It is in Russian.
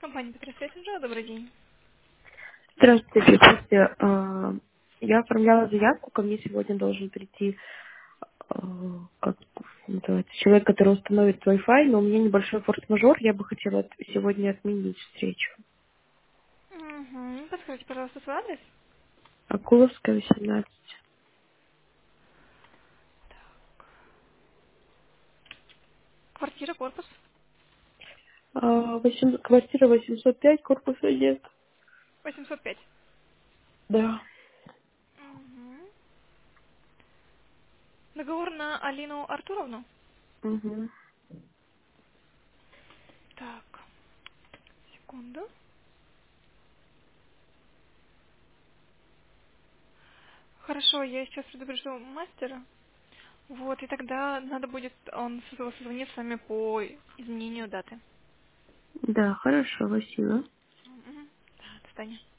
Компания Петрос Мессенджер, добрый день. Здравствуйте, слушайте, я оформляла заявку, ко мне сегодня должен прийти как называется, человек, который установит Wi-Fi, но у меня небольшой форс-мажор, я бы хотела сегодня отменить встречу. Угу. Подскажите, пожалуйста, свой адрес. Акуловская, 18. Квартира, корпус. Квартира 805, корпус 1. 805. Да. Угу. Договор на Алину Артуровну. Угу. Так, секунду. Хорошо, я сейчас предупрежу мастера. Вот, и тогда надо будет, он созвонит с вами по изменению даты. Да, хорошо, спасибо. Угу. Да, до свидания.